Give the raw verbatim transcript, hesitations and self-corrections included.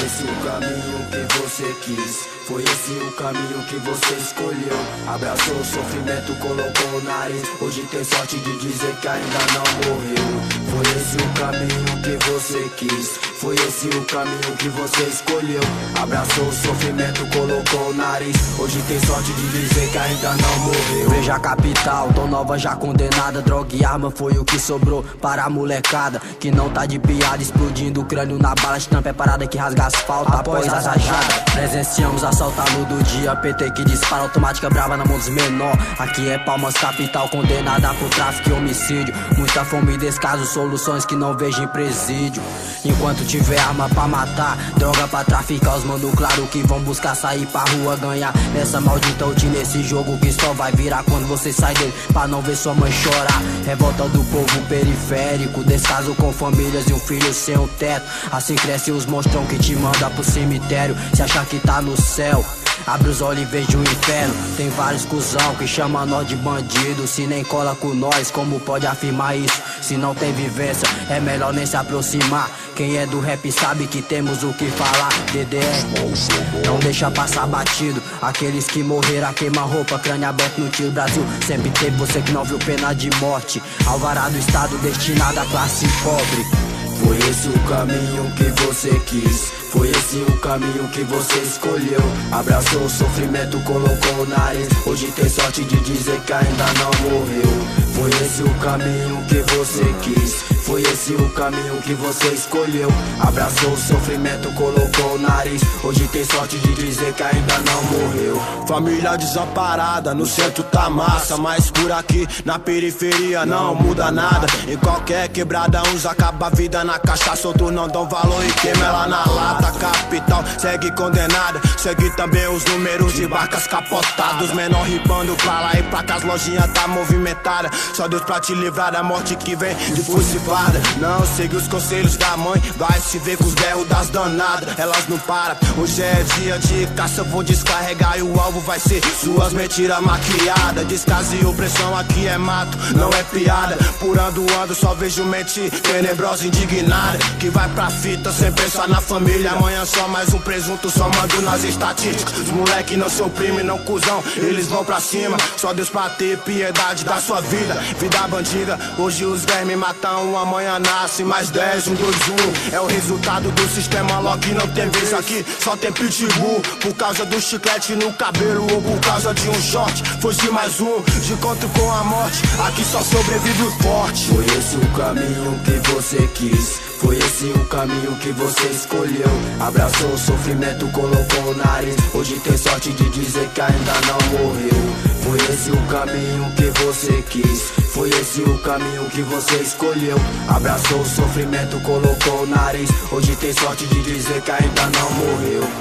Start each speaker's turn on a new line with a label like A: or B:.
A: esse o caminho que você quis, foi esse o caminho que você escolheu. Abraçou o sofrimento, colocou o nariz. Hoje tem sorte de dizer que ainda não morreu. Foi esse o caminho que você quis, foi esse o caminho que você escolheu. Abraçou o sofrimento, colocou o nariz. Hoje tem sorte de dizer que ainda não morreu. Veja a capital, tão nova já condenada. Droga e arma foi o que sobrou para a molecada que não tá de piada, explodindo o crânio na bala. Estampa é parada que rasga asfalto após as rajadas. Presenciamos assalto à luz do dia, P T que dispara, automática brava na mão dos menor. Aqui é Palmas capital, condenada por tráfico e homicídio. Muita fome e descaso, soluções que não vejo em presídio. Enquanto tiver arma pra matar, droga pra traficar, os mano claro que vão buscar sair pra rua ganhar nessa maldita rotina, nesse jogo que só vai virar quando você sai dele, pra não ver sua mãe chorar. Revolta do povo periférico, descaso com famílias e um filho sem um teto. Assim crescem os monstrão que te manda pro cemitério, se achar que tá no céu. Abre os olhos e veja o inferno. Tem vários cuzão que chama nós de bandido, se nem cola com nós, como pode afirmar isso? Se não tem vivência, é melhor nem se aproximar. Quem é do rap sabe que temos o que falar. D D R, não deixa passar batido. Aqueles que morreram a queima-roupa, crânio aberto no tiro. Brasil sempre teve você que não viu pena de morte. Alvará do estado destinado à classe pobre. Foi esse o caminho que você quis, foi esse o caminho que você escolheu. Abraçou o sofrimento, colocou o nariz. Hoje tem sorte de dizer que ainda não morreu. Foi esse o caminho que você quis, foi esse o caminho que você escolheu. Abraçou o sofrimento, colocou o nariz. Hoje tem sorte de dizer que ainda não morreu.
B: Família desamparada, no centro tá massa, mas por aqui na periferia não muda nada. Em qualquer quebrada uns acaba a vida na cachaça, outros não dão valor e queima ela na lata. Capital segue condenada, segue também os números de barcas capotadas. Menor ribando pra lá e pra cá, as lojinhas tá movimentada. Só Deus pra te livrar da morte que vem de fucivada. Não segue os conselhos da mãe, vai se ver com os berros das danadas. Elas não param, hoje é dia de caça, vou descarregar e o alvo vai ser suas mentiras maquiadas. Descaso e opressão aqui é mato, não é piada. Por ando ando só vejo mente tenebrosa, indignada, que vai pra fita sem pensar na família. Amanhã só mais um presunto, só mando nas estatísticas. Os moleque não se oprime, não cuzão, eles vão pra cima. Só Deus pra ter piedade da sua vida, vida bandida. Hoje os vermes matam um, amanhã nasce mais dez, um, dois, um. É o resultado do sistema Loki, não tem vez aqui, só tem pitbull. Por causa do chiclete no cabelo ou por causa de um short, foge mais um, de encontro com a morte. Aqui só sobrevive o forte.
A: Foi esse o caminho que você quis, foi esse o caminho que você escolheu. Abraçou o sofrimento, colocou o nariz. Hoje tem sorte de dizer que ainda não morreu. Foi esse o caminho que você quis, foi esse o caminho que você escolheu. Abraçou o sofrimento, colocou o nariz. Hoje tem sorte de dizer que ainda não morreu.